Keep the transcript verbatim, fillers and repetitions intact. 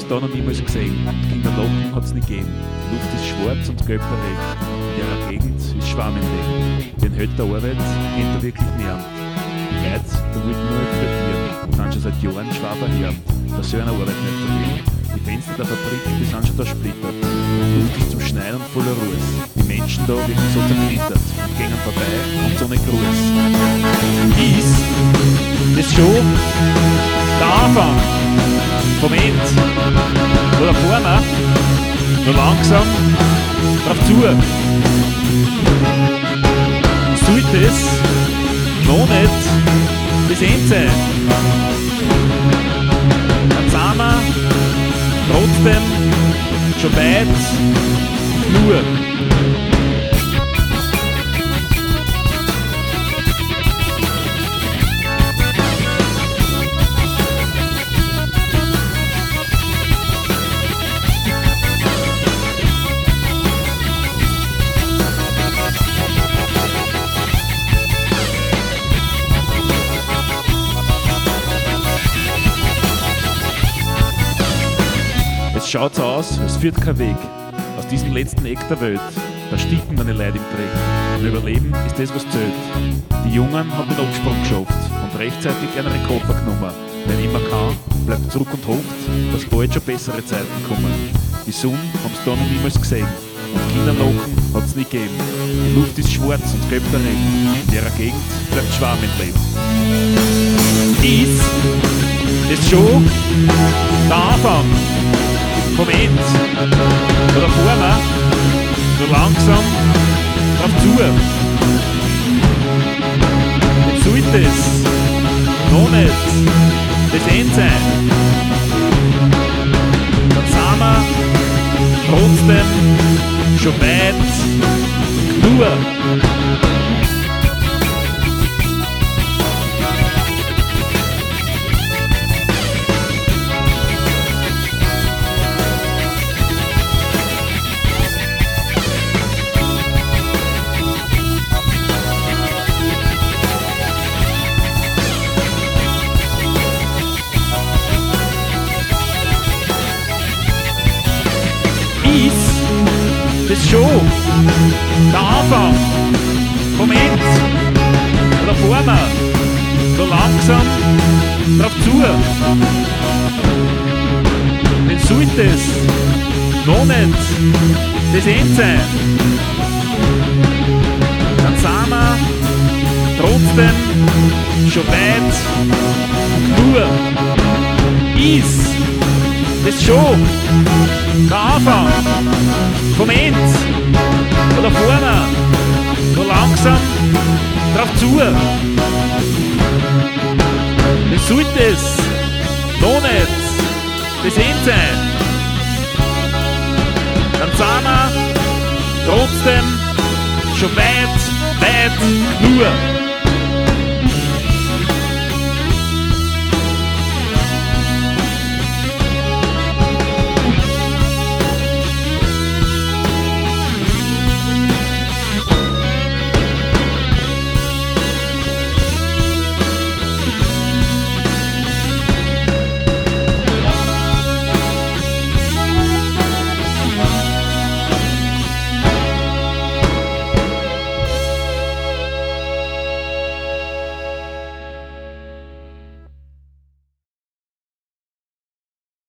da noch niemals gesehen. Und Kinderlachen hat's nicht gegeben. Die Luft ist schwarz und gelb erregt. In ihrer Gegend ist Schwarmenlegen. Den hält der Arbeit, kennt er wirklich niemand. Die Leute, da wollten nur explodieren. Sind schon seit Jahren Schwaber her. Da soll einer Arbeit nicht verlieren. Die Fenster der Fabrik, die sind schon da splittert. Die Luft ist zum Schneien und voller Ruhe. Die Menschen da wirken so zerknittert und gehen vorbei und so nicht Gruß. Ist das schon der Anfang vom Ende? Oder vorne, nur langsam drauf zu. Sollte es noch nicht das Ende sein? Dann sind wir trotzdem schon weit nur. Es schaut so aus, als führt kein Weg aus diesem letzten Eck der Welt. Da sticken meine Leute im Dreck. Und Überleben ist das, was zählt. Die Jungen haben den Absprung geschafft und rechtzeitig einen Koffer genommen. Wer immer kann, bleibt zurück und hofft, dass bald schon bessere Zeiten kommen. Die Sonne haben sie da noch niemals gesehen. Und Kinderlachen hat es nicht gegeben. Die Luft ist schwarz und gelb erregt. In ihrer Gegend bleibt Schwarm im Leben. Ist das schon der Anfang vom Ende? Oder vorne, nur langsam drauf zu. Jetzt sollte es noch nicht das Ende sein. Dann sind wir trotzdem schon weit genug. Ist das schon der Anfang vom Ende? Oder vorne, so langsam drauf zu. Denn sollte es noch nicht das Ende sein, dann sind wir trotzdem schon weit genug. Ist das schon der Anfang vom Ende? Oder vorne, so langsam drauf zu. Dann sollte es noch nicht das Ende sein, dann sind wir trotzdem schon weit, weit genug.